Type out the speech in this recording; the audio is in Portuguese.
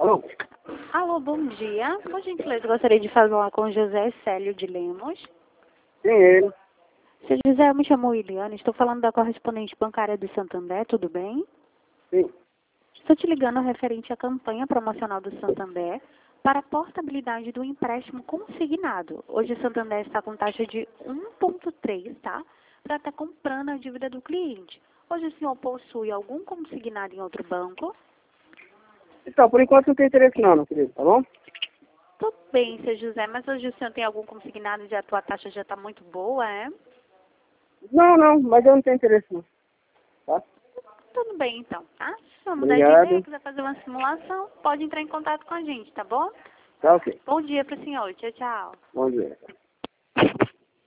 Alô? Alô, bom dia. Por gentileza, gostaria de falar com José Célio de Lemos. Sim, ele. Seu José, eu me chamo Iliana, estou falando da correspondente bancária do Santander, tudo bem? Sim. Estou te ligando referente à campanha promocional do Santander para a portabilidade do empréstimo consignado. Hoje o Santander está com taxa de 1,3, tá? Para estar comprando a dívida do cliente. Hoje o senhor possui algum consignado em outro banco? Então, por enquanto não tem interesse não, meu querido, tá bom? Tudo bem, seu José, mas hoje o senhor tem algum consignado e a tua taxa já está muito boa, é? Não, mas eu não tenho interesse não. Tá? Tudo bem, então, tá? Se o senhor mudar de ideia, Obrigado. quiser fazer uma simulação, pode entrar em contato com a gente, tá bom? Tá ok. Bom dia para o senhor. Tchau, tchau. Bom dia.